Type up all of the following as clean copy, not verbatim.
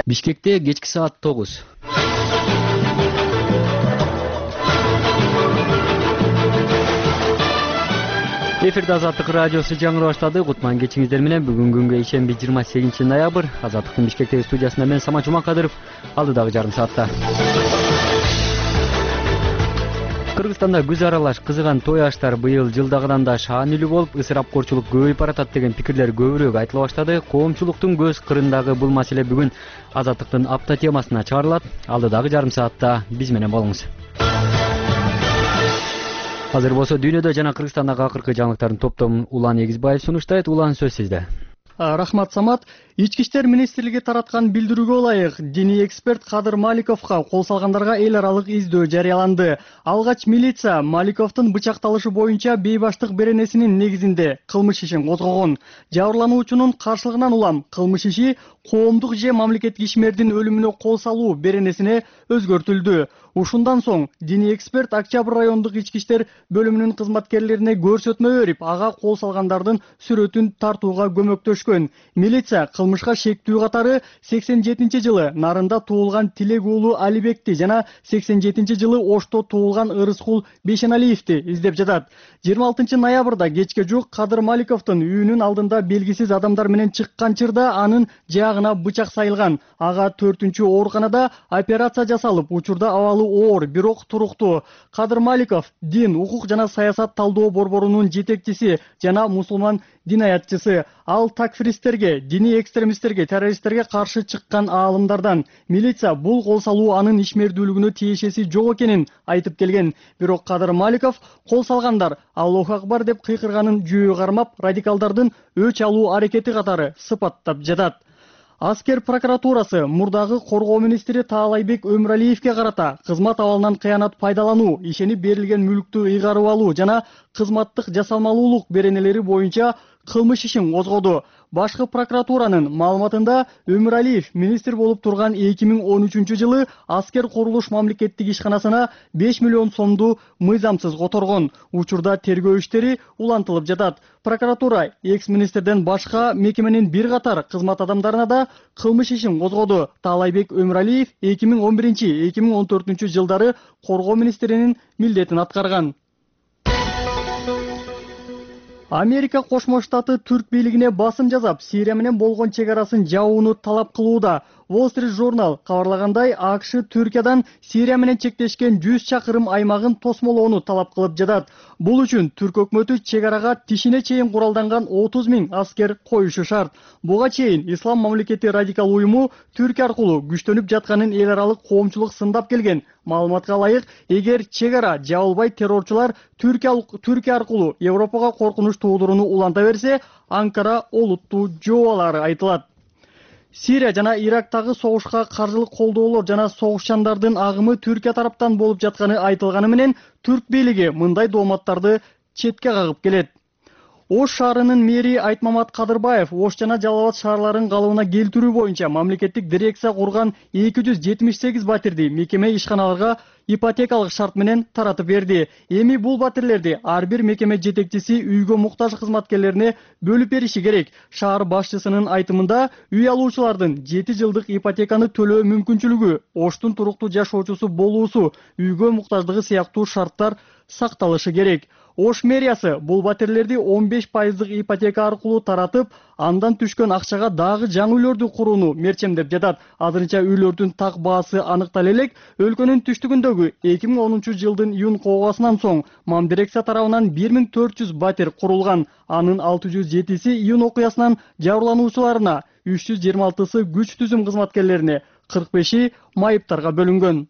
Бишкекте кечки саат 9. Эфирде Азаттык радиосу жаңырып баштады. Кутман кечиңиздер менен бүгүн күнгө ишемби 28 ноябрь. Азаттыктын Бишкектеги студиясында мен Самат Жумакадыров. Алдыдагы жарым саатта. Кыргызстанда күз аралаш кызыган той аштар быйыл жылдагыдан да шаанилүү болуп, ысырапкорчулук көбөйүп баратат деген пикирлер көбүрөөк айтыла баштады. Коомчулуктун көз кырындагы бул маселе бүгүн Азаттыктын апта темасына чыгарылат. Алдыдагы жарым саатта биз менен болуңуз. Азыр болсо дүйнөдө жана Кыргызстандагы акыркы жаңылыктардын топтомун Улан Эгизбаев сунуштайт. Улан, сөз сизде. Рахмат, Самат. Ички иштер министрлиги тараткан билдирүүгө ылайык диний эксперт Кадыр Маликовго кол салгандарга эл аралык издөө жарыяланды. Алгач милиция Маликовдун бычакталышы боюнча бейбаштык беренесинин негизинде кылмыш ишин козгогон. Жабырлануучунун каршылыгынан улам кылмыш иши коомдук же мамлекеттик ишмердин өлүмүнө кол салуу беренесине өзгөртүлдү. Ушундан соң диний эксперт Октябрь райондук ички иштер бөлүмүнүн кызматкерлерине көрсөтмө берип, ага кол салгандардын сүрөтүн тартууга көмөктөшкөн. Милиция кылмышка шектүү катары 87-жылы Нарында туулган Тилек уулу Алибекти жана 87-жылы Ошто туулган Ырыскул Бейшеналиевди издеп жатат. 26 ноябрда кечке жук Кадыр Маликовдун үйүнүн алдында белгисиз адамдар менен чыккан чырда анын жаагына бычак сайылган. Ага 4-чү ооруканада операция жасалып, учурда абалы оор, бирок туруктуу. Кадыр Маликов дин, укук жана саясат талдоо борборунун жетекчиси жана мусулман динаятчысы. Ал такфиристтерге, диний экстремисттерге, террористтерге каршы чыккан аалымдардан. Милиция бул кол салуу анын ишмердүүлүгүнө тиешеси жок экенин айтып келген. Бирок Кадыр Маликов кол салгандар Аллаху акбар деп кыйкырганын жөө кармап, радикалдардын өч алуу аракети катары сыпаттап жатат. Аскер прокуратурасы мурдагы коргоо министри Таалайбек Өмүралиевге карата кызмат абалынан кыянат пайдалануу, ишенип берилген мүлктү ыйгарып алуу жана кызматтык жасалмалуулук беренелери боюнча кылмыш ишин козгоду. Башкы прокуратуранын маалыматында Өмүралиев министр болуп турган 2013-жылы Аскер курулуш мамлекеттик ишканасына 5 миллион сомду мыйзамсыз которгон. Учурда тергөө иштери улантылып жатат. Прокуратура экс-министрден башка мекеменин бир катар кызмат адамдарына да кылмыш ишин козгоду. Таалайбек Өмүралиев 2011-2014 жылдары коргоо министринин милдетин аткарган. Америка Кошмо Штаты Түрк бийлигине басым жасап, Сирия менен болгон чек арасын жабууну талап кылууда. Wall Street Journal кабарлагандай, АКШ Түркиядан Сирия менен чектешкен 100 чакырым аймагын тосмолоону талап кылып жатат. Бул үчүн Түрк өкмөтү чек арага тишине чейин куралданган 30 000 аскер коюшу шарт. Буга чейин Ислам мамлекети радикал уюму Түркия аркылуу күчтөнүп жатканын эл аралык коомчулук сындап келген. Маалыматка ылайык, эгер чек ара жабылбай террорчулар Түркия аркылуу Европага коркунуч туудуруну уланта берсе, Анкара олуттуу жооп алары айтылат. Сирия жана Ирактагы согушка каржылык колдоолор жана согушчандардын агымы Түркия тараптан болуп жатканы айтылганы менен, Түрк бийлиги мындай дооматтарды четке кагып келет. Ош шаарынын мэри Айтмамат Кадырбаев Ош жана Жалал Абад шаарларын калыбына келтирүү боюнча мамлекеттик дирекция курган 278 батирди мекеме ишканаларга ипотекалык шарт менен таратып берди. Эми бул батирлерди ар бир мекеме жетекчиси үйгө муктаж кызматкерлерине бөлүп бериши керек. Шаар башчысынын айтымында, үй алуучулардын 7 жылдык ипотеканы төлөө мүмкүнчүлүгү, Оштун туруктуу жашоочусу болуусу, үйгө муктаждыгы сыяктуу шарттар сакталышы керек. Ош мэриясы бул батирлерди 15% ипотека аркылуу таратып, андан түшкөн акчага дагы жаңы үйлөрдү курууну мерчемдеп жатат. Азырынча үйлөрдүн так баасы аныктале элек. Өлкөнүн түштүгүндөгү 2010 жылдын июнь коогасынан соң Мам дирекция тарабынан 1400 батир курулган. Анын 607си июнь окуясынан жабырлануучуларына, 326сы күч түзүм кызматкерлерине, 45и майыптарга бөлүнгөн.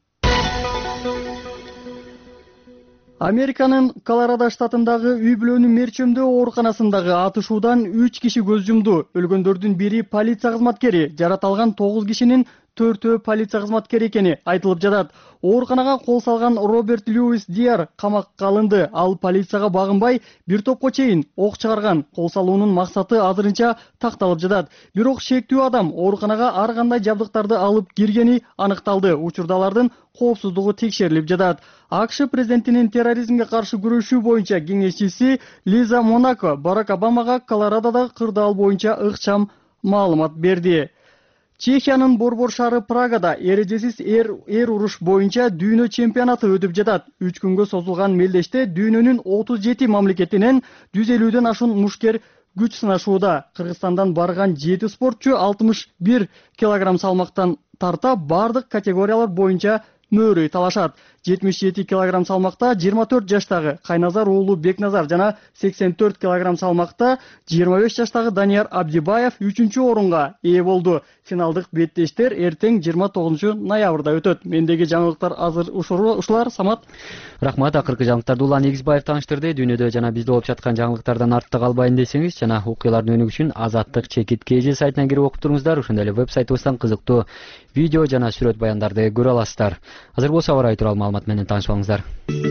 Американын Колорадо штатындагы үй бүлөнүн мерчемдөө ооруканасындагы атышуудан 3 киши көз жумду. Өлгөндөрдүн бири полиция кызматкери, жараталган 9 кишинин 4-өө полиция кызматкери экени айтылып жатат. Ооруканага кол салган Роберт Льюис Диар камакка алынды. Ал полицияга багынбай бир топко чейин ок чыгарган. Кол салуунун максаты азырынча такталып жатат. Бирок шектүү адам ооруканага ар кандай жабдыктарды алып киргени аныкталды. Учурда алардын коопсуздугу текшерилип жатат. АКШ президентинин терроризмге каршы күрөшүү боюнча кеңешчиси Лиза Монако Барак Обамага Колорадодогу кырдаал боюнча ыкчам маалымат берди. Чехиянын борбор шаары Прагада эрежесиз эр уруш боюнча дүйнө чемпионаты өтүп жатат. 3 күнгө созулган мелдеште дүйнөнүн 37 мамлекетинен 150ден ашуун мушкер күч сынашууда. Кыргызстандан барган 7 спортчу 61 килограмм салмактан тарта бардык категориялар боюнча мөөрөй талашат. 77 килограмм салмакта 24 жаштагы Кайназар уулу Бекназар жана 84 килограмм салмакта 25 жаштагы Данияр Абдибаев 3-чү орунга ээ болду. Финалдык беттештер эртең 29 ноябрда өтөт. Мендеги жаңылыктар азыр ушулар. Самат. Рахмат. Акыркы жаңылыктарды Улан Эгизбаев таныштырды. Дүйнөдө жана бизде болуп жаткан жаңылыктардан артта калбайын десеңиз жана окуялардын өнүгүшү үчүн Азаттык чекит KG сайтына кирип окуп туруңуздар. Ошондой эле веб-сайтыбыздан кызыктуу видео жана сүрөт баяндарды көрө аласыздар. Азыр болсо аба ырайы тууралуу маалымат менен таанышып алыңыздар.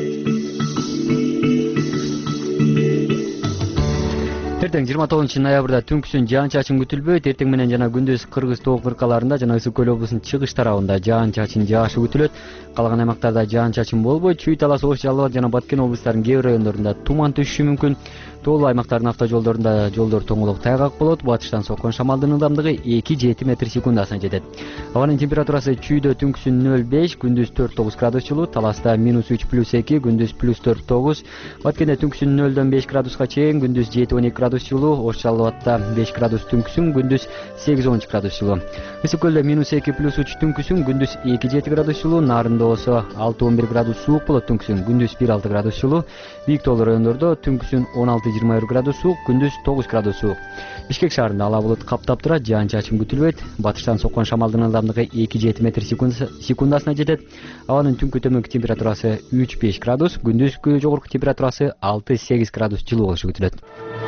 Эртең 29 ноябрда түнкүсүн жаан-чачын күтүлбөйт. Эртең менен жана күндүз Кыргыз тоо кыркаларында жана Ысык көл облусунун чыгыш тарабында жаан-чачын жаашы күтүлөт. Калган аймактарда жаан-чачын болбойт. Чүй Талас, Ош, Жалал Абад жана Баткен облустарынын кээ бир райондорунда туман түшүшү мүмкүн. Тоолуу аймактардын автожолдорунда жолдор тоңолук тайгак болот. Батыштан соккон шамалдын ылдамдыгы 2-7 метр секундасына жетет. Абанын температурасы чүйдө түнкүсүн 0,5, күндүз 4-9 градус жылуу, Таласта -3+2, күндүз +4-9, Баткенде түнкүсүн 0-дөн 5 градуска чейин, күндүз 7-12 градус жылуу, Ош, Жалал Абадта 5 градус түнкүсүн, күндүз 8-13 градус жылуу. Ысык көлдө -2+3 түнкүсүн, күндүз 2-7 градус жылуу, Нарында болсо 6-11 градус суук болот түнкүсүн, күндүз 1-6 градус жылуу. Бийик тоолуу райондордо түнкүсүн 16-21 градус суук, күндүз 9 градус суук. Бишкек шаарында ала булут каптап турат, жаан-чачын күтүлбөйт. Батыштан соккон шамалдын ылдамдыгы 2-7 метр секундасына жетет. Абанын түнкү төмөнкү температурасы 3-5 градус, күндүзгү жогорку температурасы 6-8 градус жылуу болушу күтүлөт.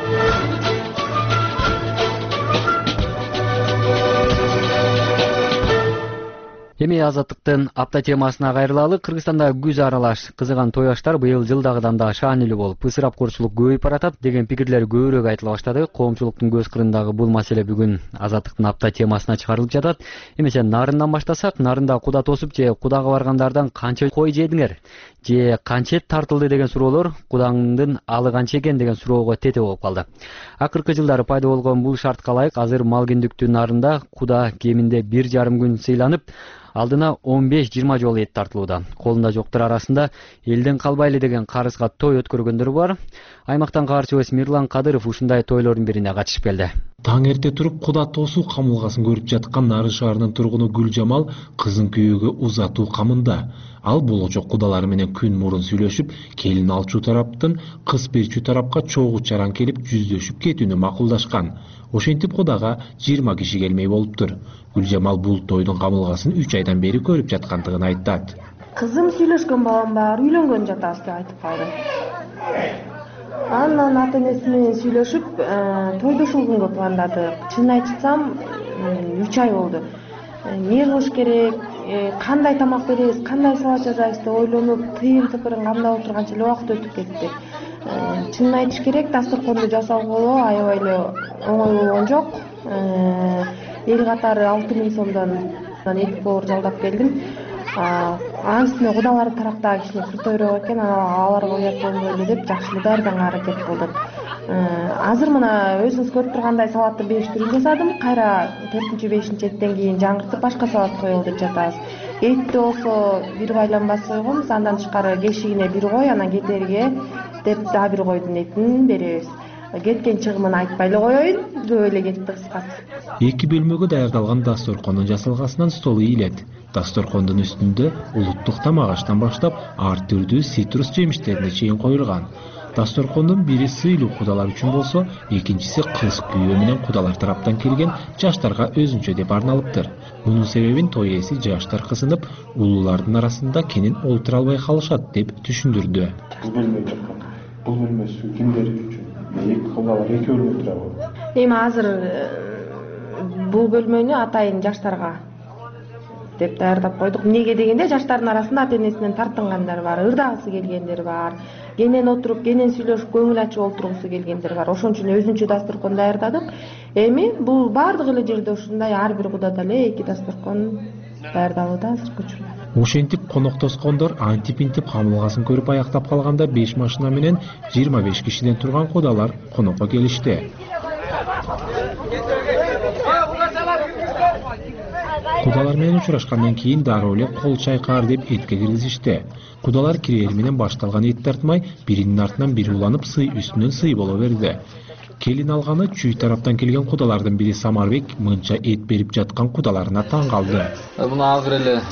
Эми Азаттыктын апта темасына кайрылалы. Кыргызстанда күз аралаш кызыган той аштар быйыл жылдагыдан да шаанилүү болуп, ысырапкорчулук көбөйүп баратат деген пикирлер көбүрөөк айтыла баштады. Коомчулуктун көз кырындагы бул маселе бүгүн Азаттыктын апта темасына чыгарылып жатат. Эмесе Нарындан баштасак, Нарында куда тосуп же кудага баргандардан канча кой жедиңер? Же канча эт тартылды деген суроолор кудаңдын алы канча экен деген суроого тете болуп калды. Акыркы жылдары пайда болгон бул шартка ылайык азыр Малгендиктүү Нарында куда кеминде 1,5 күн сыйланып, алдына 15-20 жолу эт тартылууда. Колунда жоктор арасында элден калбайлы деген карызга той өткөргөндөр бар. Аймактан кабарчыбыз Мирлан Кадыров ушундай тойлордун бирине катышып келди. Таң эрте туруп куда тосуу камылгасын көрүп жаткан Нарын шаарынын тургуну Гүлжамал кызын күйөөгө узатуу камында. Ал болочок кудалары менен күн мурун сүйлөшүп, келин алчу тараптын кыз берчү тарапка чогуу чаран келип жүздөшүп кетүүнү макулдашкан. Ошентип кудага 20 киши келмей болуптур. Гүлжамал бул тойдун камылгасын 3 айдан бери көрүп жаткандыгын айтат. Кызым сүйлөшкөн балам бар, үйлөнгөн жатабыз деп айтып калды. Анан ата-энеси менен сүйлөшүп, тойду ушул күнгө пландадык. Чынын айтсам, 3 ай болду. Эмне кылыш керек, кандай тамак беребиз, кандай салат жасайбыз деп ойлонуп, тыйын тыпырын камдап отурганча эле убакыт өтүп кетти. Чынын айтыш керек, дасторконду жасалгылоо аябай эле оңой болгон жок. Эл катары 6.000 сомдон эт боор жалдап келдим. Анын үстүнө кудалар тараптагы кичине пул тойрок экен, аларга уят болбойлу деп жакшы эле даярданга аракет кылдык. Азыр мына өзүңүз көрүп тургандай салаттын бериштирүүнү жасадым. Кайра 4-5 эттен кийин жаңыртып башка салат коелу деп жатабыз. Этти болсо бир байланбасы койгонбуз, андан тышкары кешигине бир кой, анан кетерге деп дагы бир койдун этин беребиз. Кеткен чыгымын айтпай эле коеюн, көп эле кетти кыскасы. 2 бөлмөгө даярдалган дасторкондун жасалгасынан стол ийилет. Дасторкондун үстүндө улуттук тамак аштан баштап ар түрдүү цитрус жемиштерине чейин коюлган. Дасторкондун бири сыйлуу кудалар үчүн болсо, экинчиси кыз күйөө менен кудалар тараптан келген жаштарга өзүнчө деп арналыптыр. Мунун себебин той ээси жаштар кызынып, улуулардын арасында кенен олтура албай калышат деп түшүндүрдү. Кыз бөлмө жакка. Бул бөлмөсү кимдер үчүн? Эки кудалар эки бөлмө турабы? Эми азыр бул бөлмөнү атайын жаштарга деп даярдап койдук. Эмнеге дегенде жаштардын арасында ата-энесинен тартынгандар бар, ырдагысы келгендер бар, кенен отуруп, кенен сүйлөшүп, көңүл ачып олтургусу келгендер бар. Ошон үчүн өзүнчө дасторкон даярдадык. Эми бул бардык эле жерде ушундай ар бир кудада эле 2 дасторкон даярдалууда азыркы учурда. Ошентип коноктоскондор антип-интип камылгасын көрүп аяктап калганда 5 машина менен 25 кишиден турган кудалар конокко келишти. Кудалар менен учурашкандан кийин дароо эле кол чайкаар деп этке киргизишти. Кудалар кирери менен башталган эт тартмай биринин артынан бири уланып сый үстүнөн сый боло берди. Келин алганы чүй тараптан келген кудалардын бири Самарбек мынча эт берип жаткан кудаларына таң калды. Мына азыр эле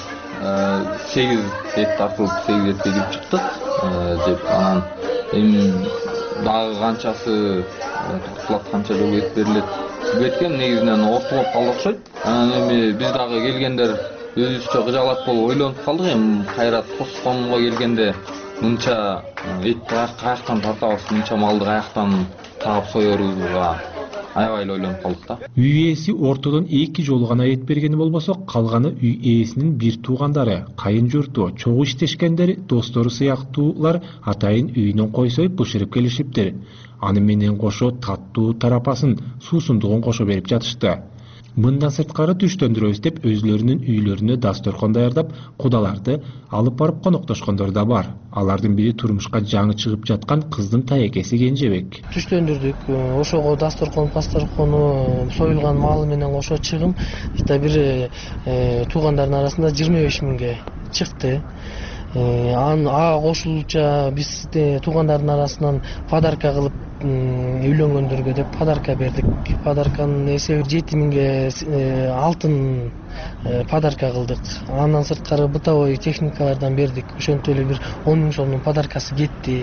8 эт тартылып 8 этке кирип чыктык деп анан эми дагы канчасы тутулат, канча жолу эт берилет. Беткен негизинен ортолоп калды окшойт. Анан эми биз дагы келгендер өзүбүзчө кыжаалат болуп ойлонуп калдык. Эми кайра тосконго келгенде мынча эт каяктан тартабыз, мынча малды каяктан таап соерубузга аябай ойлонуп калдык да. Үй ээси ортодон 2 жолу гана эт бергени болбосо, калганы үй ээсинин бир туугандары, кайын журту, чогуу иштешкендер, достору сыяктуулар атайын үйүнөн кой союп бышырып келишиптир. Аны менен кошо таттуу тарапасын, суусундугун кошо берип жатышты. Мындан сырткары түштөндүрөбүз деп өзлөрүнүн үйлөрүнө дасторкон даярдап, кудаларды алып барып коноктошкондор да бар. Алардын бири турмушка жаңы чыгып жаткан кыздын таекеси Кенжебек. Түштөндүрдүк. Ошого пасторкону союлган малы менен кошо чыгым бир туугандардын арасында 25 миңге чыкты. Ага кошулуча биз туугандардын арасынан подарка кылып үйлөнгөндөргө деп подарка бердик. Подарканын эсеби 7 миңге алтын подарка кылдык. Андан сырткары бытовой техникалардан бердик. Ошентип эле бир 10 миң сомдун подаркасы кетти.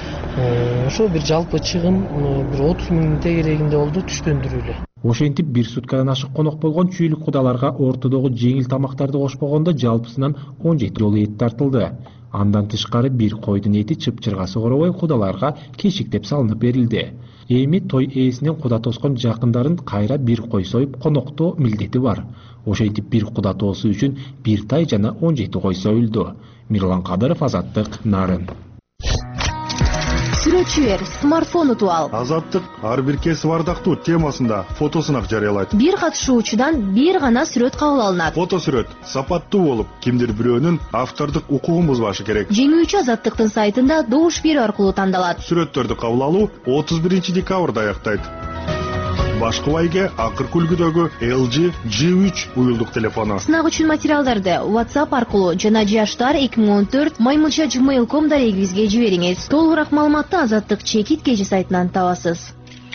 Ошо бир жалпы чыгым бир 30 миңдин тегерегинде болду түштөндүрүүлө. Ошентип бир суткадан ашык конок болгон чүйлүк кудаларга ортодогу жеңил тамактарды кошпогондо жалпысынан 17 жолу эт тартылды. Андан тышкары бир койдун эти чыпчыргасы коробой кудаларга кешиктеп салынып берилди. Эми той ээсинен куда тоскон жакындарын кайра бир кой союп коноктоо милдети бар. Ошентип бир куда тоосу үчүн бир тай жана 17 кой союлду. Мирлан Кадыров, Азаттык, Нарын. Сүрөтчүлөр смартфон утуп ал. Азаттык ар бир кесип ардактуу темасында фотосунак жарыялайт. Бир катышуучудан бир гана сүрөт кабыл алынат. Фотосүрөт сапаттуу болуп, кимдир бирөөнүн автордук укугун бузбашы керек. Жеңүүчү Азаттыктын сайтында добуш берүү аркылуу тандалат. Сүрөттөрдү кабыл алуу 31 декабрда аяктайт. Башкы байге акыркы үлгүдөгү LG G3 уюлдук телефону. Сынак үчүн материалдарды WhatsApp аркылуу жана jashtar2014@gmail.com дарегибизге жибериңиз. Толугураак маалыматты Азаттык чекит кежи сайтынан табасыз.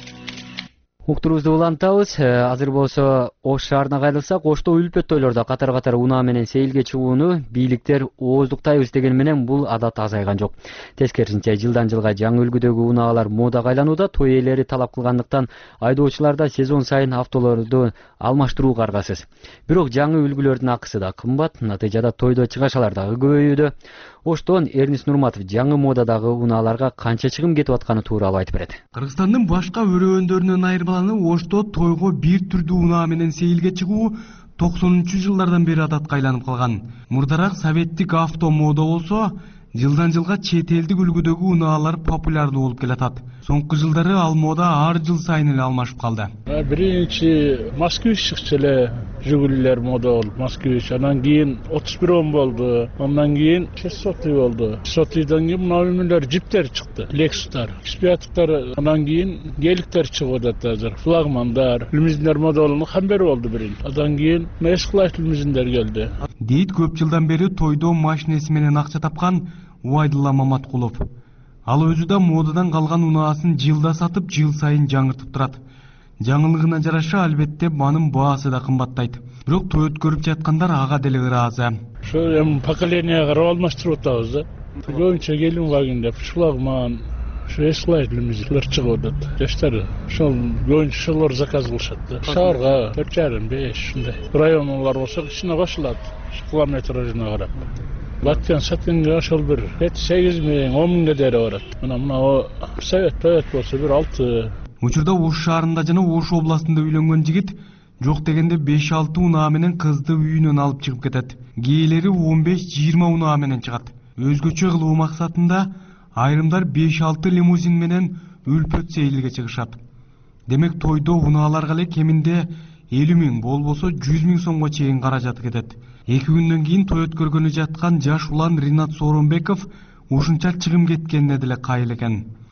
Уктурубузду улантабыз. Азыр болсо Ош шаарына кайрылсак, Ошто үлпөт тойлордо катар унаа менен сейилге чыгууну бийликтер ооздуктайбыз деген менен бул адат азайган жок. Тескерисинче жылдан жылга жаңы үлгүдөгү унаалар модага айланууда. Той ээлери талап кылгандыктан айдоочулар да сезон сайын автолорду алмаштырууга аргасыз. Бирок жаңы үлгүлөрдүн акысы да кымбат, натыйжада тойдо чыгашалар дагы көбөйүүдө. Оштон Эрнис Нурматов жаңы модадагы унааларга канча чыгым кетип атканы тууралуу айтып берет. Кыргызстандын башка өрөөндарынан айырмаланып, Ошто тойго бир түрдүү унаа менен сейилге чыгуу 90-жылдардан бери адатка айланып калган. Мурдараак советтик автомода болсо, жылдан жылга чет элдик үлгүдөгү унаалар популярдуу болуп келатат. Соңку жылдары ал мода ар жыл сайын эле алмашып калды. Биринчи Москвич чыкчу эле жүгүлүлөр мода болуп, Москвич, анан кийин 31 болду, андан кийин 600 болду. 600дан кийин мына жиптер чыкты, Lexus'тар, X5'тар, анан кийин геликтер чыгып атат азыр, флагмандар, лимузиндер мода болуп хамбер болду биринчи. Андан кийин S-класс лимузиндер келди. Дейт көп жылдан бери тойдо машинеси менен акча тапкан Убайдулла Маматкулов. Ал өзү да модадан калган унаасын жылда сатып, жыл сайын жаңыртып турат. Жаңылыгына жараша албетте анын баасы да кымбаттайт. Бирок той өткөрүп жаткандар ага деле ыраазы. Ошо эми поколение карап алмаштырып атабыз да. Көбүнчө келин вагонда флагман, S-класс лимузиндер чыгып атат. Жаштар ошол көбүнчө ошолор заказ кылышат да. Шаарга 4,5-5 ушундай. Районулар болсо кичине кошулат. Километражына карап. Баткан сатканга ошол бир 8 миң, 10 миңге дери барат. Мына совет болсо бир 6. Учурда Ош шаарында жана Ош областында үйлөнгөн жигит жок дегенде 5-6 унаа менен кызды үйүнөн алып чыгып кетет. Кээелери 15-20 унаа менен чыгат. Өзгөчө кылуу максатында айрымдар 5-6 лимузин менен үлпөт сейилге чыгышат. Демек тойдо унааларга эле кеминде 50 миң, болбосо 100 миң сомго чейин каражат кетет. 2 күндөн кийин той өткөргөнү жаткан жаш улан Ринат Сооронбеков ушунча чыгым кеткенине деле кайыл экен.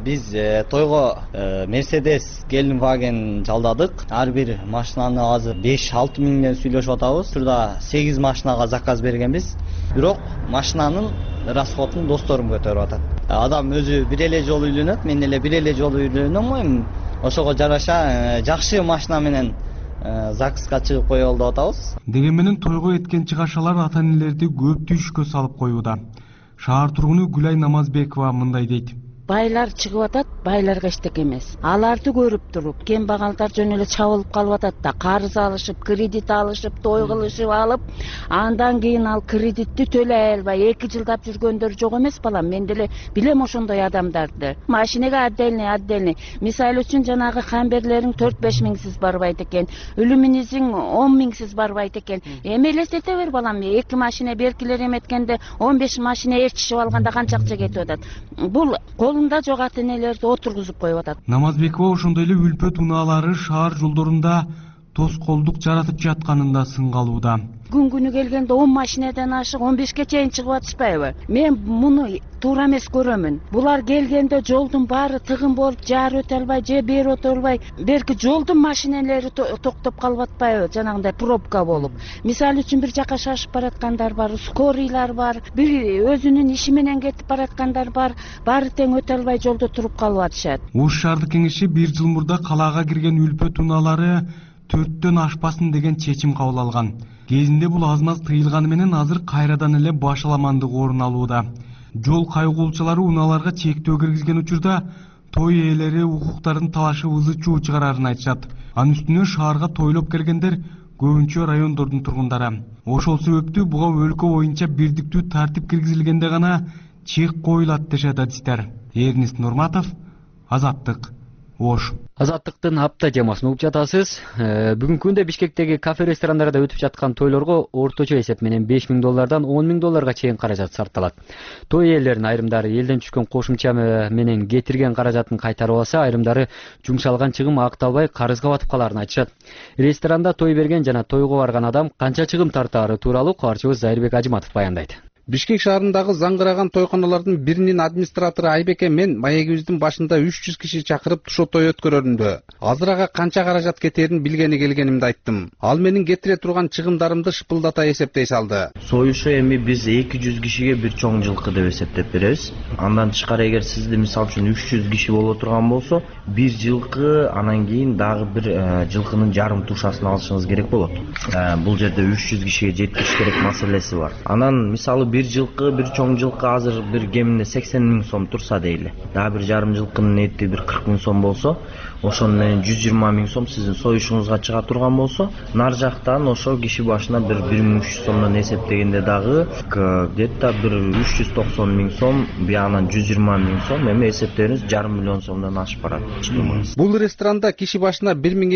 Биз тойго Mercedes Gelenwagen жалдадык. Ар бир машинаны азыр 5-6 миңден сүйлөшүп атабыз. Учурда 8 машинага заказ бергенбиз. Бирок машинанын расходун досторум көтөрүп атат. Адам өзү бир эле жолу үйлөнөт, мен эле бир эле жолу үйлөнөм. Ошого жараша жакшы машина менен ЗАГСка чыгып коелу деп атабыз. Деген менен тойго эткен чыгашалар ата-энелерди көп түйшүккө салып коюуда. Шаар тургуну Гүлай Намазбекова мындай дейт. Байлар чыгып атат, байларга эчтеке эмес. Аларды көрүп туруп, кембагалдар жөн эле чабылып калып атат да, карыз алышып, кредит алышып, той кылышып алып, андан кийин ал кредитти төлөй албай 2 жылдап жүргөндөр жок эмес балам. Мен деле билем ошондой адамдарды. Машинеге отдельный. Мисалы үчүн жанагы хамберлериң 4-5 миңсиз барбайт экен, үлүмүнүзүң 10 миңсиз барбайт экен. Эми элестете бер балам, 2 машина беркилер эметкенде 15 машина ээрчишип алганда канча акча кетип атат. Бул колунда жок ата-энелерди отургузуп коюп атат. Намазбекова ошондой эле үлпөт унаалары шаар жолдорунда тоскоолдук жаратып жатканында сыңгалууда. Күнү келгенде 10 машинадан ашык 15ке чейин чыгып атышпайбы? Мен муну туура эмес көрөмүн. Булар келгенде жолдун баары тыгын болуп, жаар өтө албай, же бери өтө албай, берки жолдун машиналары токтоп калып атпайбы? Жанагындай пробка болуп. Мисалы үчүн бир жака шашып бараткандар бар, скорийлар бар, бир өзүнүн иши менен кетип бараткандар бар, баары тең өтө албай жолдо туруп калып атышат. Ош шаардык кеңеши 1 жыл мурда калаага кирген үлпөт унаалары 4төн ашпасын деген чечим кабыл алган. Кезинде бул аз-маз тыйылганы менен азыр кайрадан эле башаламандык орун алууда. Жол кайгоолчулары унааларга чектөө киргизген учурда той ээлери укуктарын талашып ызы чуу чыгарарын айтышат. Анын үстүнө шаарга тойлоп келгендер көбүнчө райондордун тургундары. Ошол себептүү буга өлкө боюнча бирдиктүү тартип киргизилгенде гана чек коюлат дешет адистер. Эрнест Нурматов, Азаттык, Ош. Азаттыктын апта темасын угуп жатасыз. Бүгүнкү күндө Бишкектеги кафе-ресторандарда өтүп жаткан тойлорго орточо эсеп менен $5.000 $10.000 чейин каражат сарпталат. Той ээлеринин айрымдары элден түшкөн кошумча менен кетирген каражатын кайтарып алса, айрымдары жумшалган чыгым акталбай карызга батып каларын айтышат. Ресторанда той берген жана тойго барган адам канча чыгым тартаары тууралуу кабарчыбыз Зайырбек Ажыматов баяндайт. Бишкек шаарындагы заңгыраган тойканалардын биринин администратору Айбеке мен маегибиздин башында 300 киши чакырып тушо той өткөрөрүндө азыр ага канча каражат кетерин билгени келгенимди айттым. Ал менин кетире турган чыгымдарымды шыпылдата эсептей салды. Союшу эми биз 200 кишиге бир чоң жылкы деп эсептеп беребиз. Андан тышкары эгер сизде мисалы үчүн 300 киши боло турган болсо, бир жылкы анан кийин дагы бир жылкынын жарым тушасын алышыңыз керек болот. Бул жерде 300 кишиге жеткириш керек маселеси бар. Анан мисалы бир жылкы, бир чоң жылкы азыр бир кеминде 80 миң сом турса дейли. Дагы бир жарым жылкынын эти бир 40 миң сом болсо, ошонун менен 120 миң сом сиздин союшуңузга чыга турган болсо, нар жактан ошо киши башына бир 1300 сомдон эсептегенде дагы где-то бир 390 миң сом, биягынан 120 миң сом, эми эсептеңиз жарым миллион сомдон ашып барат. Бул ресторанда киши башына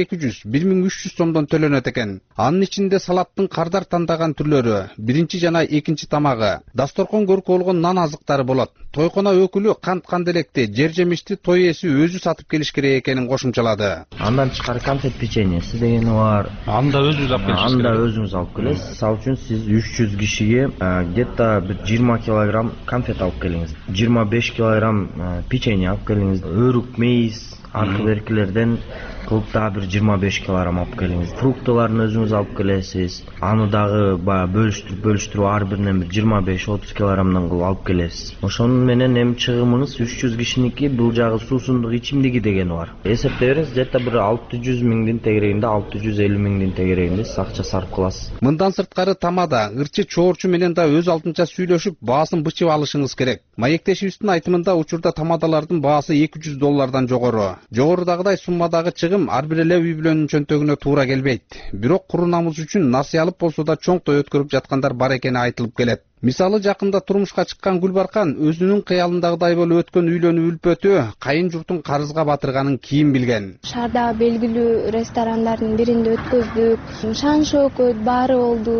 1200-1300 сомдон төлөнөт экен. Анын ичинде салаттын кардар тандаган түрлөрү, биринчи жана экинчи тамагы, дасторкон көркөлгөн нан азыктары болот. Тойкона өкүлү кант канделекти, жер жемишти той ээси өзү сатып келиш керек экенин кошумчалады. Андан тышкары конфет печеньеси дегени бар. Анда өзүңүз алып келесиз. Анда өзүңүз алып келесиз. Мисалы үчүн сиз 300 кишиге где-то бир 20 килограмм конфет алып келиңиз. 25 килограмм печенье алып келиңиз. Өрүк, мейиз, аркы беркилерден кылып дагы бир 25 килограмм алып келиңиз. Фруктыларын өзүңүз алып келесиз. Аны дагы бөлүштүрүп ар биринен бир 25-30 килограммдан кылып алып келесиз. Ошонун менен эми чыгымыңыз 300 кишиники бул жагы суусундук ичимдиги деген бар. Эсептей бериңиз, где-то бир 600 миңдин тегерегинде, 650 миңдин тегерегинде акча сарп кыласыз. Мындан сырткары тамада ырчы чоорчу менен да өз алдынча сүйлөшүп, баасын бычып алышыңыз керек. Маектешибиздин айтымында учурда тамадалардын баасы $200 жогору. Жогорудагыдай суммадагы чыгым ар бир эле үй бүлөнүн чөнтөгүнө туура келбейт. Бирок куру намус үчүн насыя алып болсо да чоң той өткөрүп жаткандар бар экени айтылып келет. Мисалы жакында турмушка чыккан Гүлбаркан өзүнүн кыялындагыдай болуп өткөн үйлөнүү үлпөтү кайын журтун карызга батырганын кийин билген. Шаардагы белгилүү ресторандардын биринде өткөздүк. Шан шоокөт баары болду.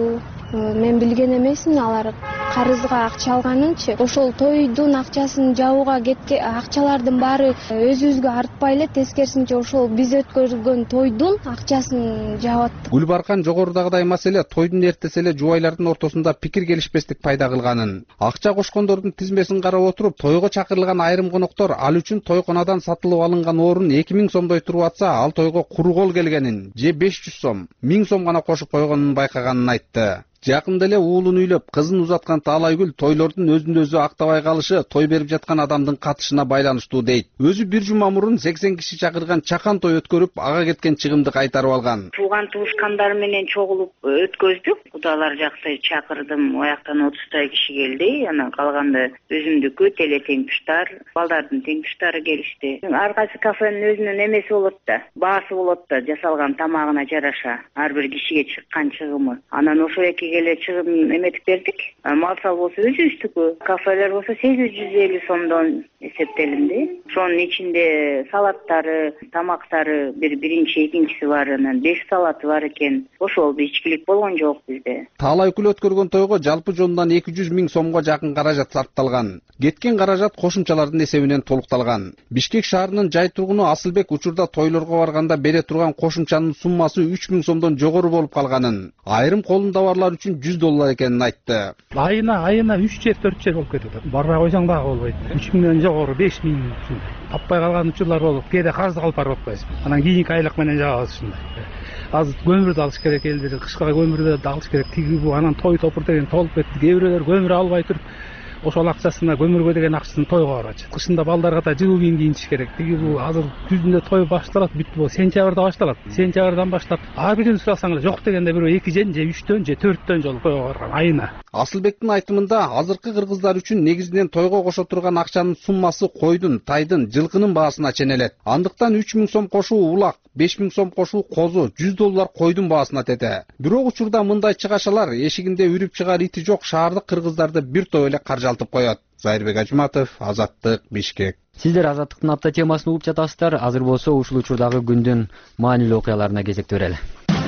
мен билген эмесмин алар карызга акча алганынчы. Ошол тойдун акчасын жабууга кеткен акчалардын баары өзүбүзгө артпай эле, тескерисинче ошол биз өткөргөн тойдун акчасын жабат. Гүлбаркан жогорудагыдай маселе тойдун эртеси эле жубайлардын ортосунда пикир келишпестик пайда кылганын, акча кошкондордун тизмесин карап отуруп, тойго чакырылган айрым коноктор ал үчүн тойконадан сатылып алынган орун 2000 сомдой туруп атса, ал тойго куру кол келгенин, же 500 сом, 1000 сом гана кошуп койгонун байкаганын айтты. Жакында эле уулун үйлөп, кызын узаткан Таалайгүл тойлордун өзүндө өзү актабай калышы той берип жаткан адамдын катышына байланыштуу дейт. Өзү бир жума мурун 80 киши чакырган чакан той өткөрүп, ага кеткен чыгымды кайтарып алган. Тууган туушкандар менен чогулуп өткөздүк. Кудалар жакты чакырдым, ояктан 30 киши келди. Анан калганды өзүмдүкү, теле теңтуштар, балдардын теңтуштары келишти. Ар кайсы кафенин өзүнүн эмеси болот да, баасы болот да, жасалган тамагына жараша ар бир кишиге чыккан чыгымы. Анан ошо эки эле чыгым эметип бердик. Мал сал болсо өзүбүздүкү, кафелер болсо 850 сомдон эсептелинди. Ошонун ичинде салаттары, тамактары биринчи, экинчиси бар, анан 5 салаты бар экен. Ошол ичкилик болгон жок бизде. Таалайгүл өткөргөн тойго жалпы жонунан 200 000 сомго жакын каражат сарпталган. Кеткен каражат кошумчалардын эсебинен толукталган. Бишкек шаарынын жай тургуну Асылбек учурда тойлорго барганда бере турган кошумчанын суммасы 3000 сомдон жогору болуп калганын, айрым колун товарлар үчүн $100 экенин айтты. Айына 3-4 жер болуп кетет. Бара койсоң дагы болбойт. 3000ден жогору 5000 таппай калган учурлар болуп, кээде карызды калып барып атпайсың. Анан кийинки айлык менен жабабыз ушундай. Азыр көмүрдү алыш керек элдер, кышка көмүрдү алыш керек. Тиги бу анан той топур деген толуп кетти. Кээ бирөөлөр көмүр албай туруп, ошол акчасына көмүргө деген акчасын тойго карачы. Кышында балдарга да жылуу кийим кийинтиш керек. Тиги бу азыр күздүндө той башталат, бүттү бул сентябрда башталат. Сентябрдан баштап ар бирин сурасаңар жок дегенде бирөө 2 же 3 же 4 жолу тойго барган айына. Асылбектин айтымында азыркы кыргыздар үчүн негизинен тойго кошо турган акчанын суммасы койдун, тайдын, жылкынын баасына ченелет. Андыктан 3000 сом кошуу улак, 5000 сом кошуу козу, $100 койдун баасына тете. Бирок учурда мындай чыгашалар эшигинде үрүп чыгар ити жок шаардык кыргыздарды бир топ эле каржалтып коет. Зайырбек Ажматов, Азаттык, Бишкек. Сиздер Азаттыктын апта темасын угуп жатасыздар. Азыр болсо ушул учурдагы күндүн маанилүү окуяларына кезекти берели.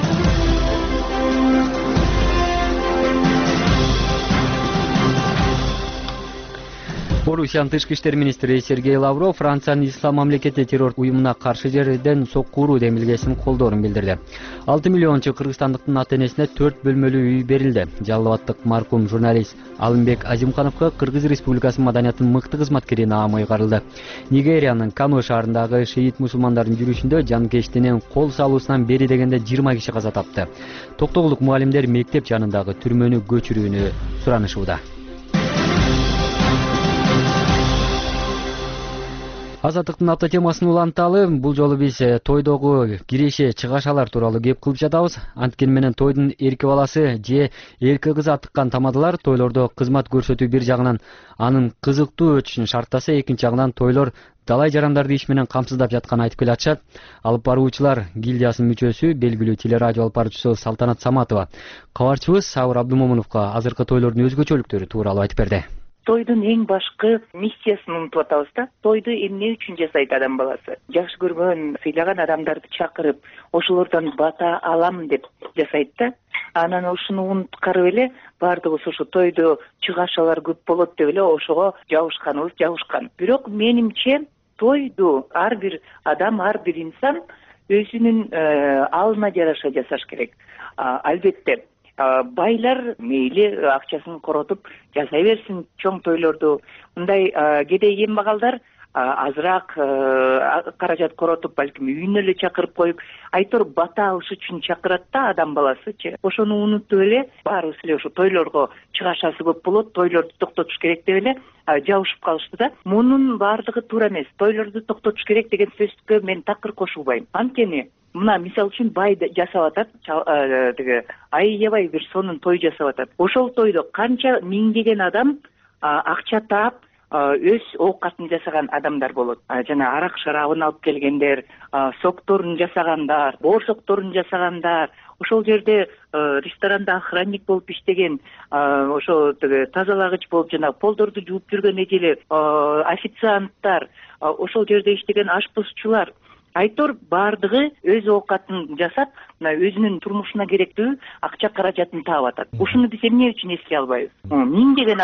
Орусиянын тышкы иштер министри Сергей Лавров Франциянын ислам мамлекети террор уюмуна каршы жерден соккуруу демилгесин колдоорун билдирди. 6 миллиончу кыргызстандыктын ата-энесине 4 бөлмөлүү үй берилди. Жалал Абадтык маркум журналист Алымбек Азимкановго Кыргыз Республикасынын маданиятынын мыкты кызматкери наамы ыйгарылды. Нигериянын Кано шаарындагы шиит мусулмандардын жүрүшүндө жанкештинин кол салуусунан бери дегенде 20 киши каза тапты. Токтогулдук мугалимдер мектеп жанындагы түрмөнү көчүрүүнү суранышууда. Азаттыктын апта темасын уланталы. Бул жолу биз тойдогу киреше чыгашалар тууралуу кеп кылып жатабыз. Анткени менен тойдун эрки баласы же эрке кызы аттыккан тамадалар тойлордо кызмат көрсөтүү бир жагынан анын кызыктуу өтүшүн шарттаса, экинчи жагынан тойлор далай жарандарды иш менен камсыздап жатканын айтып келатышат. Алып баруучулар гильдиясынын мүчөсү, белгилүү телерадио алып баруучусу Салтанат Саматова кабарчыбыз Сабыр Абдумомуновго азыркы тойлордун өзгөчөлүктөрү тууралуу айтып берди. Тойдун эң башкы миссиясын унутуп атабыз да. Тойду эмне үчүн жасайт адам баласы? Жакшы көргөн, сыйлаган адамдарды чакырып, ошолордон бата алам деп жасайт да. Анан ушуну унуткарып эле баардыгыбыз ошо тойдо чыгашалар көп болот деп эле ошого жабышкан. Бирок менимче тойду ар бир адам, ар бир инсан өзүнүн алына жараша жасаш керек. Албетте байлар мейли акчасын коротуп жасай берсин чоң тойлорду. Мындай кедей кембагалдар азыраак каражат коротуп, балким үйүнө эле чакырып коюп, айтор бата алыш үчүн чакырат да адам баласычы. Ошону унутуп эле баарыбыз эле ошо тойлорго чыгашасы көп болот, тойлорду токтотуш керек деп эле жабышып калышты да. Мунун баардыгы туура эмес. Тойлорду токтотуш керек деген сөзгө мен такыр кошулбайм. Анткени мына мисалы үчүн бай жасап атат, тиги аябай бир сонун той жасап атат. Ошол тойдо канча миңдеген адам акча таап өз оокатын жасаган адамдар болот. Жана арак шарабын алып келгендер, сокторун жасагандар, боорсокторун жасагандар, ошол жерде ресторанда охранник болуп иштеген, ошо тазалагыч болуп жана полдорду жууп жүргөн эжелер, официанттар, ошол жерде иштеген ашпозчулар, Айтор баардыгы өз оокатын жасап, мына өзүнүн турмушуна керектүү акча каражатын таап атат. Ушуну биз эмне үчүн эске албайбыз? Миңдеген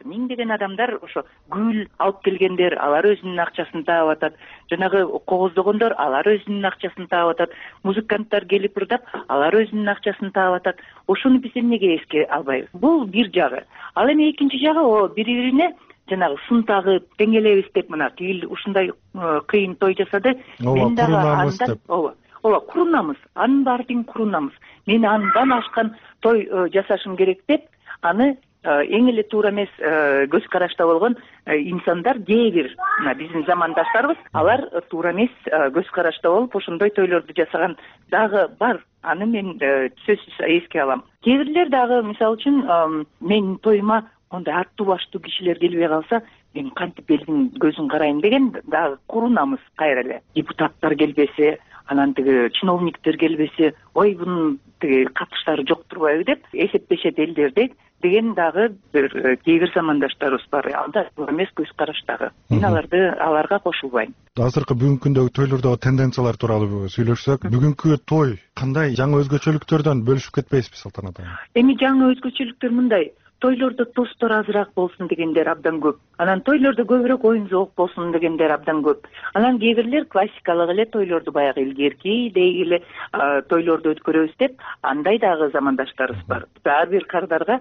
адамдар ошо гүл алып келгендер, алар өзүнүн акчасын таап атат. Жанагы кооздогондор, алар өзүнүн акчасын таап атат. Музыканттар келип ырдап, алар өзүнүн акчасын таап атат. Ошону биз эмнеге эске албайбыз? Бул бир жагы. Ал эми экинчи жагы бири-бирине жанагы сын тагып теңелебиз деп мына тигил ушундай кыйын той жасады. Мен дагы андан ооба курунамыз. Анын баары тең курунамыз. Мен андан ашкан той жасашым керек деп аны эң эле туура эмес көз карашта болгон инсандар дегир мына биздин замандаштарыбыз алар туура эмес көз карашта болуп ошондой тойлорду жасаган дагы бар. Аны мен сөзсүз эске алам. Кээ бирлер дагы мисалы үчүн менин тоюма ондай аттуу баштуу кишилер келбей калса мен кантип элдин көзүн карайм деген дагы курунамыз кайра эле. Депутаттар келбесе, анан тиги чиновниктер келбесе, ой бунун тиги катыштары жок турбайбы деп эсептешет элдерди деген дагы бир кээ бир замандаштарыбыз бар. Анда туура эмес көз караш дагы. Мен аларга кошулбайм. Азыркы бүгүнкү күндөгү тойлордогу тенденциялар тууралуу сүйлөшсөк, бүгүнкү той кандай жаңы өзгөчөлүктөрдөн бөлүшүп кетпейсизби Салтанат айым? Эми жаңы өзгөчөлүктөр мындай: тойлордо тостор азыраак болсун дегендер абдан көп. Анан тойлордо көбүрөөк оюн зоок болсун дегендер абдан көп. Анан кээ бирлер классикалык эле тойлорду баягы илгеркидей эле тойлорду өткөрөбүз деп андай дагы замандаштарыбыз бар. Ар бир кардарга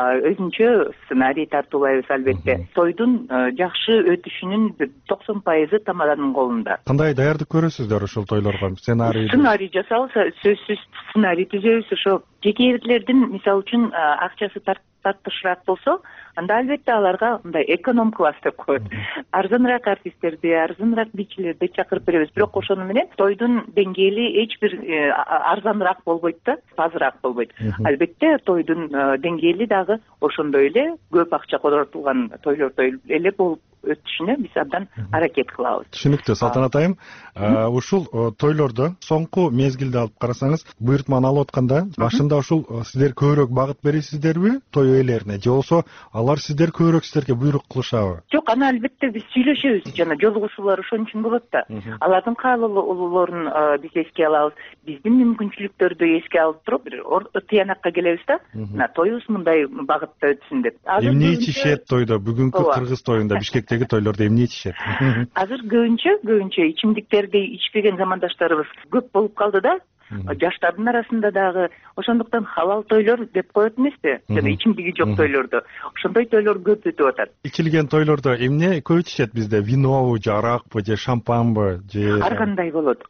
өзүнчө сценарий тартуулайбыз албетте. Тойдун жакшы өтүшүнүн 90% тамаданын колунда. Кандай даярдык көрөсүздөр ошол тойлорго? Сценарий жасалса сөзсүз сценарий түзөбүз. Ошо жеке бирлердин мисалы үчүн акчасы тартышыраак болсо, анда албетте аларга мындай эконом класс деп коет. Арзаныраак артисттерди, арзаныраак бичилерди чакырып беребиз. Бирок ошону менен тойдун деңгээли эч бир арзаныраак болбойт да, тазыраак болбойт. Албетте тойдун деңгээли дагы ошондой эле көп акча коротулган тойлордой эле болуп өтүшүнө биз абдан аракет кылабыз. Түшүнүктүү. Салтанат айым, ушул тойлордо соңку мезгилде алып карасаңыз, буйртманы алып атканда башында ушул сиздер көбүрөөк багыт бересиздерби той ээлерине, же болбосо алар көбүрөөк сиздерге буйрук кылышабы? Жок, аны албетте биз сүйлөшөбүз. Жана жолугушуулар ошон үчүн болот да. Алардын каалоолорун биз эске алабыз. Биздин мүмкүнчүлүктөрдү эске алып туруп, бир тыянакка келебиз да. Мына тоюбуз мындай багытта өтсүн деп. Эмне ичишет тойдо? Бүгүнкү кыргыз тоюнда, Бишкектеги тойлордо эмне ичишет? Азыр көбүнчө ичимдиктерди ичпеген замандаштарыбыз көп болуп калды да. Жаштардын арасында дагы ошондуктан халал тойлор деп коет эмеспи? Жана ичимдиги жок тойлордо. Ошондой тойлор көп өтүп атат. Ичилген тойлордо эмне көп ичишет бизде? Винобу, же аракпы, же шампанбы, же ар кандай болот.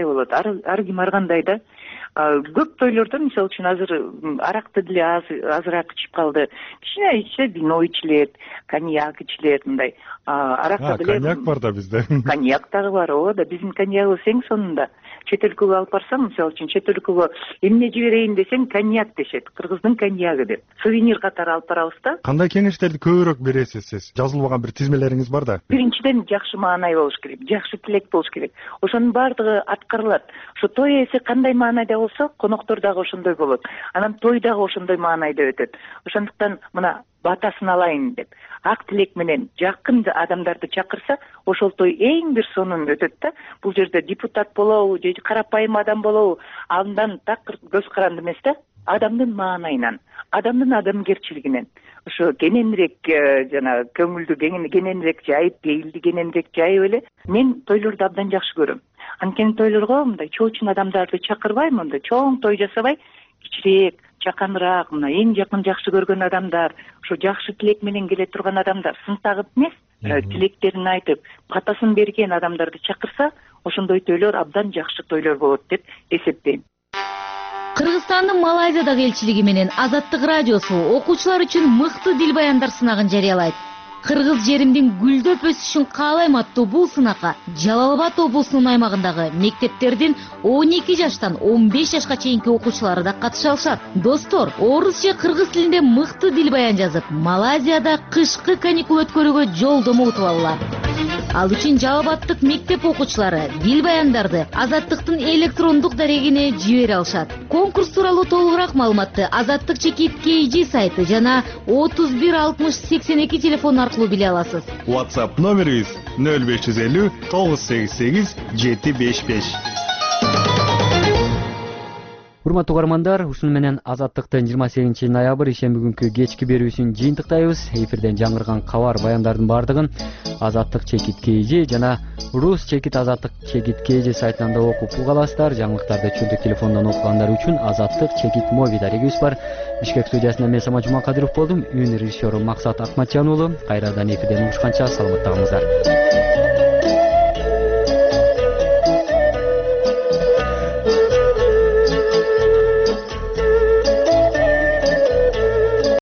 Ар ким ар кандай да. Көп тойлордо мисалы үчүн азыр аракты деле азыраак ичип калды. Кичине ичсе вино ичилет, коньяк ичилет, мындай. Аракта деле коньяк бар да бизде. Коньяк дагы бар, да. Биздин коньягыбыз эң сонунда. Чет өлкөгө алып барсаң, мисалы үчүн чет өлкөгө эмне жиберейин десең, коньяк дешет. Кыргыздын коньягы деп. Сувенир катары алып барабыз да. Кандай кеңештерди көбүрөөк бересиз сиз? Жазылбаган бир тизмелериңиз бар да? Биринчиден жакшы маанай болуш керек, жакшы тилек болуш керек. Ошонун баардыгы аткарылат. Ошо той ээси кандай маанайда болсо, коноктор дагы ошондой болот. Анан той дагы ошондой маанайда өтөт. Ошондуктан мына батасын алайын деп, ак тилек менен жакын адамдарды чакырса, ошол той эң бир сонун өтөт да. Бул жерде депутат болобу, же карапайым адам болобу, андан такыр көз каранды эмес да. Адамдын маанайынан, адамдын адамгерчилигинен, ошо кененирээк жана көңүлдү кененирээк жайып, пейилди кененирээк жайып эле мен тойлорду абдан жакшы көрөм. Анткени тойлорго мындай чоочун адамдарды чакырбай, мындай чоң той жасабай, кичирээк, чаканыраак, мына эң жакын жакшы көргөн адамдар, ошо жакшы тилек менен келе турган адамдар, сын тагып эмес, тилектерин айтып, батасын берген адамдарды чакырса, ошондой тойлор абдан жакшы тойлор болот деп эсептейм. Кыргызстандын Малайзиядагы элчилиги менен Азаттык радиосу окуучулар үчүн мыкты дил баяндар сынагын жарыялайт. Кыргыз жеримдин гүлдөп өсүшүн каалайм аттуу бул сынакка Жалал Абад облусунун аймагындагы мектептердин 12 жаштан 15 жашка чейинки окуучулары да катыша алышат. Достор, орус же кыргыз тилинде мыкты дил баян жазып, Малайзияда кышкы каникул өткөрүүгө жолдомо утуп алгыла. Ал үчүн Жалал Абадтык мектеп окуучулары дил баяндарды Азаттыктын электрондук дарегине жибере алышат. Конкурс тууралуу толугураак маалыматты Азаттык чекит KG сайты жана 31 60 82 телефон аркылуу биле аласыз. WhatsApp номерибиз 0550 988 755. Урматтуу угармандар, ушуну менен Азаттыктын 28 ноябрь ишемби күнкү кечки берүүсүн жыйынтыктайбыз. Эфирден жаңырган кабар баяндардын бардыгын Азаттык чекит KG жана Рус чекит Азаттык чекит KG сайтынан да окуп уга аласыздар. Жаңылыктарды чөлдүк телефондон окугандар үчүн Азаттык чекит моби дарегибиз бар. Бишкек студиясында мен Самат Жумакадыров болдум. Үн режиссеру Максат Акматжан уулу. Кайрадан эфирден угушканча саламатта калыңыздар.